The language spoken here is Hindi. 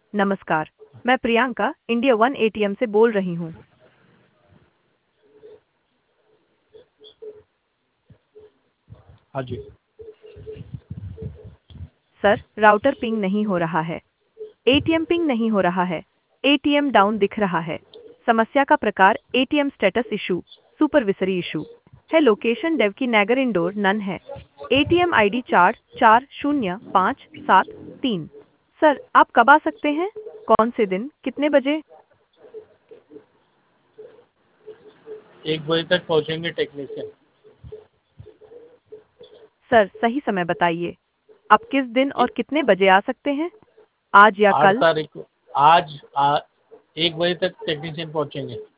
नमस्कार, मैं प्रियंका इंडिया वन एटीएम से बोल रही हूँ। हाँ जी। सर, राउटर पिंग नहीं हो रहा है। एटीएम पिंग नहीं हो रहा है। एटीएम डाउन दिख रहा है। समस्या का प्रकार ATM status issue, supervisory issue है। लोकेशन देवकी नगर इंडोर नन है। ATM ID 440573। सर, आप कब आ सकते हैं? कौन से दिन, कितने बजे? 1 बजे तक पहुंचेंगे टेक्नीशियन। सर, सही समय बताइए। आप किस दिन और कितने बजे आ सकते हैं? आज या आठ कल? तारीख को आज 1 बजे तक टेक्नीशियन पहुंचेंगे।